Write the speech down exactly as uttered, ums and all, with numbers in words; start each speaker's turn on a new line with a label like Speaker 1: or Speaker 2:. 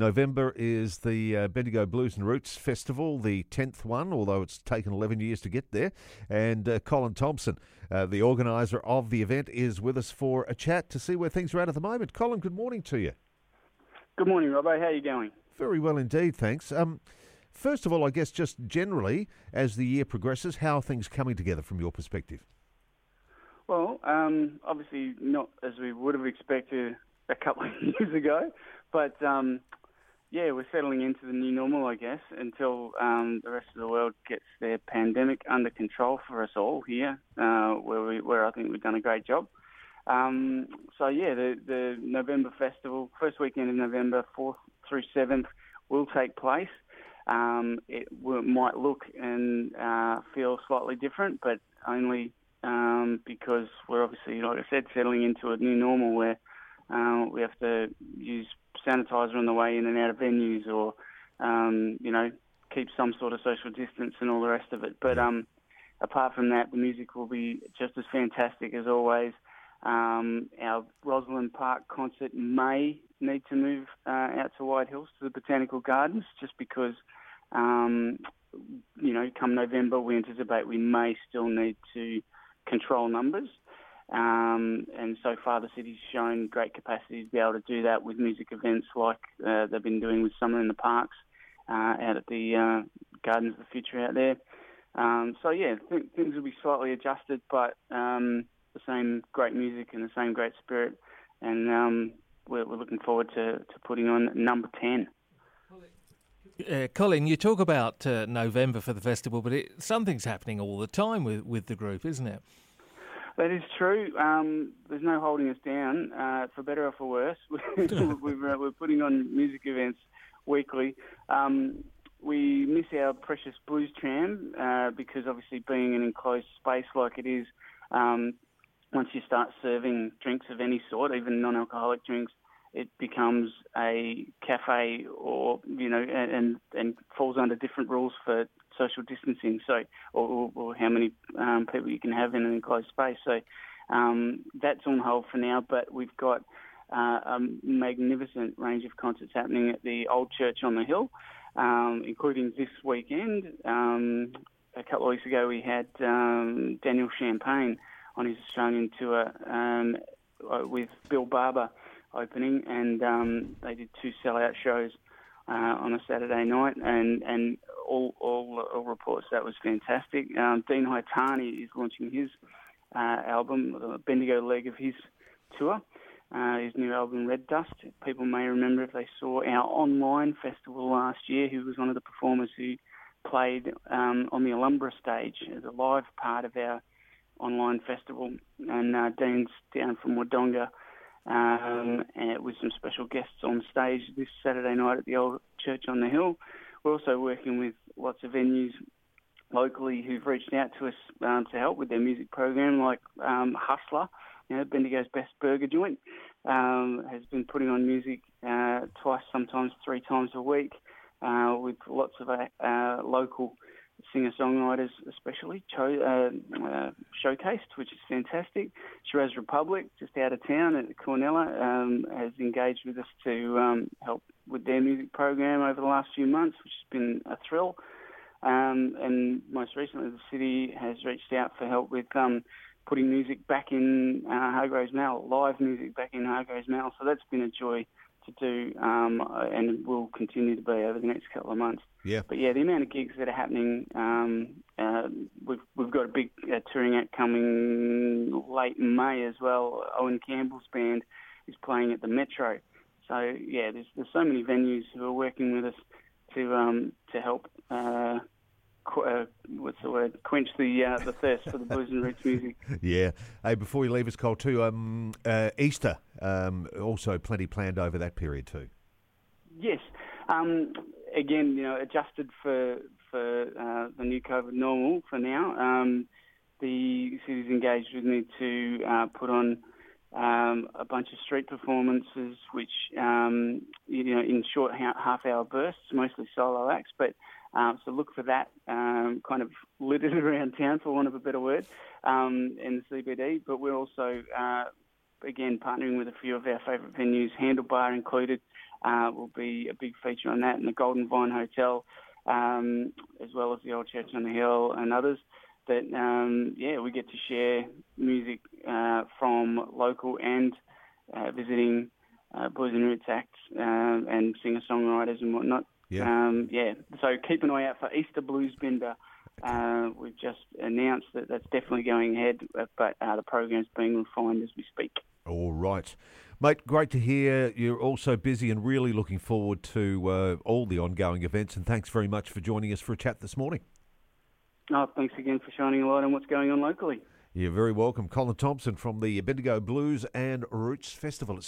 Speaker 1: November is the uh, Bendigo Blues and Roots Festival, the tenth one, although it's taken eleven years to get there. And uh, Colin Thompson, uh, the organiser of the event, is with us for a chat to see where things are at at the moment. Colin, good morning to you.
Speaker 2: Good morning, Robbo. How are you going?
Speaker 1: Very well indeed, thanks. Um, first of all, I guess just generally, as the year progresses, how are things coming together from your perspective?
Speaker 2: Well, um, obviously not as we would have expected a couple of years ago, but um, yeah, we're settling into the new normal, I guess, until um, the rest of the world gets their pandemic under control for us all here, uh, where we, where I think we've done a great job. Um, so yeah, the, the November Festival, first weekend in November, fourth through seventh, will take place. Um, it will, might look and uh, feel slightly different, but only um, because we're obviously, like I said, settling into a new normal where uh, we have to use sanitizer on the way in and out of venues, or um, you know, keep some sort of social distance and all the rest of it. But um, apart from that, the music will be just as fantastic as always. Um, our Rosalind Park concert may need to move uh, out to White Hills to the Botanical Gardens, just because, um, you know, come November we anticipate we may still need to control numbers. Um, and so far the city's shown great capacity to be able to do that with music events like uh, they've been doing with Summer in the Parks uh, out at the uh, Gardens of the Future out there. Um, so, yeah, th- things will be slightly adjusted, but um, the same great music and the same great spirit. And um, we're, we're looking forward to, to putting on number ten.
Speaker 3: Uh, Colin, you talk about uh, November for the festival, but it, something's happening all the time with, with the group, isn't it?
Speaker 2: That is true. Um, there's no holding us down, uh, for better or for worse. we're, we're putting on music events weekly. Um, we miss our precious Blues Tram uh, because obviously being an enclosed space like it is, um, once you start serving drinks of any sort, even non-alcoholic drinks, it becomes a cafe, or you know, and and falls under different rules for social distancing. So, or, or how many um, people you can have in an enclosed space. So, um, that's on hold for now. But we've got uh, a magnificent range of concerts happening at the Old Church on the Hill, um, including this weekend. Um, a couple of weeks ago, we had um, Daniel Champagne on his Australian tour um, with Bill Barber opening, and um, they did two sellout shows uh, on a Saturday night, and, and all, all all reports that was fantastic. Um, Dean Haitani is launching his uh, album, the Bendigo leg of his tour, uh, his new album Red Dust. People may remember if they saw our online festival last year, who was one of the performers who played um, on the Alhambra stage as a live part of our online festival, and uh, Dean's down from Wodonga um, and with some special guests on stage this Saturday night at the Old Church on the Hill. We're also working with lots of venues locally who've reached out to us um, to help with their music program, like um, Hustler, you know, Bendigo's best burger joint, um, has been putting on music uh, twice, sometimes three times a week, uh, with lots of uh, uh, local singer-songwriters especially cho- uh, uh, showcased, which is fantastic. Shiraz Republic, just out of town at Cornella, um, has engaged with us to um, help with their music program over the last few months, which has been a thrill. Um, and most recently, the city has reached out for help with um, putting music back in uh, Hargreaves Mall, live music back in Hargreaves Mall. So that's been a joy to do, um, and will continue to be over the next couple of months.
Speaker 1: Yeah.
Speaker 2: But yeah, the amount of gigs that are happening, um, uh, we've we've got a big uh, touring act coming late in May as well. Owen Campbell's band is playing at the Metro. So yeah, there's there's so many venues who are working with us to um, to help. Uh, Qu- uh, what's the word? Quench the uh, the thirst for the blues and roots music.
Speaker 1: Yeah. Hey, before you leave us, Cole, too, um, uh, Easter, um, also plenty planned over that period too.
Speaker 2: Yes. Um, again, you know, adjusted for for uh, the new COVID normal for now. Um, the city's engaged with me to uh, put on um, a bunch of street performances, which um, you know, in short ha- half-hour bursts, mostly solo acts, but. Um, so look for that, um, kind of littered around town, for want of a better word, um, in the C B D. But we're also, uh, again, partnering with a few of our favourite venues, Handlebar included, uh, will be a big feature on that, and the Golden Vine Hotel, um, as well as the Old Church on the Hill and others. That um, yeah, we get to share music uh, from local and uh, visiting uh, blues and roots acts uh, and singer-songwriters and whatnot.
Speaker 1: Yeah.
Speaker 2: Um, yeah. So keep an eye out for Easter Blues Bender. Uh, we've just announced that that's definitely going ahead, but uh, the program's being refined as we speak.
Speaker 1: All right. Mate, great to hear you're also busy and really looking forward to uh, all the ongoing events, and thanks very much for joining us for a chat this morning.
Speaker 2: Oh, thanks again for shining a light on what's going on locally.
Speaker 1: You're very welcome. Colin Thompson from the Bendigo Blues and Roots Festival. It's